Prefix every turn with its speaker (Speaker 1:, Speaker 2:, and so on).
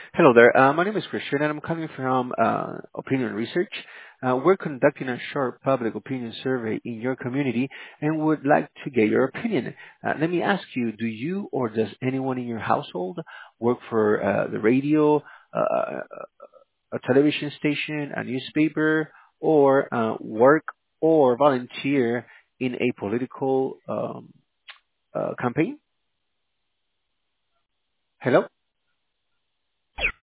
Speaker 1: Hello there. My name is Christian, and I'm calling from Opinion Research. We're conducting a short public opinion survey in your community and would like to get your opinion. Let me ask you, do you or does anyone in your household work for the radio, a television station, a newspaper, or work or volunteer in a political campaign? Hello?